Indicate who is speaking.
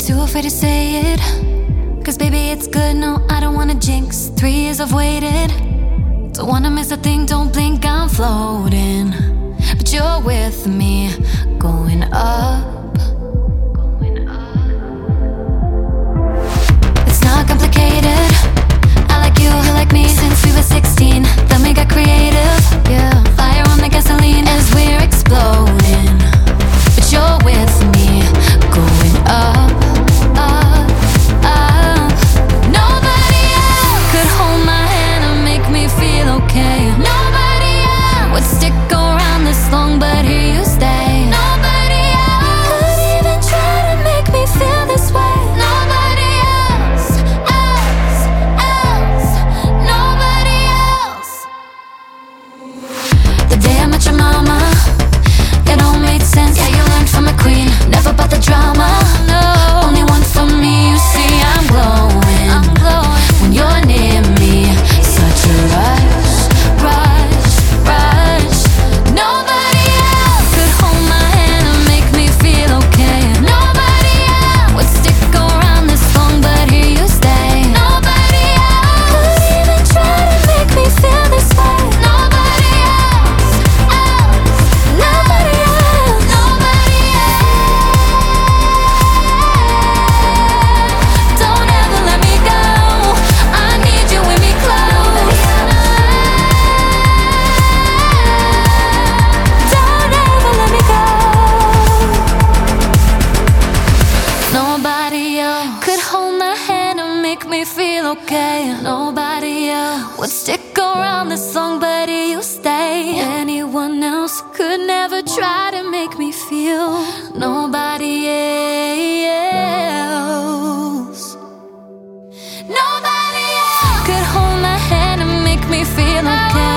Speaker 1: too afraid to say it, 'cause baby it's good, no I don't wanna jinx. 3 years I've waited, don't wanna miss a thing, don't blink, I'm floating. But you're with me, going up. It's not complicated, I like you, you like me since we were 16. Then we got creative, yeah. Fire on the gasoline as we're exploding. But you're with me, going up, up, up. Nobody else could hold my hand and make me feel okay. Nobody else would stick around this long, but here you stay. Nobody else could even try to make me feel this way. Nobody else, else, else. Nobody else. The day I met your mama, it all made sense. Yeah, you learned from a queen, never about the drama. No, only one for me. You see, I'm glowing, I'm glowing when you're near me. Such a rush, rush, rush. Nobody else could hold my hand and make me feel okay. Nobody else would stick around this long, but here you stay. Nobody else could even try to make me feel this way. Nobody else, else. Nobody else, nobody else. Don't ever let me go, I need you with me close. Don't ever let me go. Nobody else could hold my hand and make me feel okay. Nobody else would stick around this long, but here you stay. Anyone else could never try to make me feel. Nobody else. Nobody else could hold my hand and make me feel okay.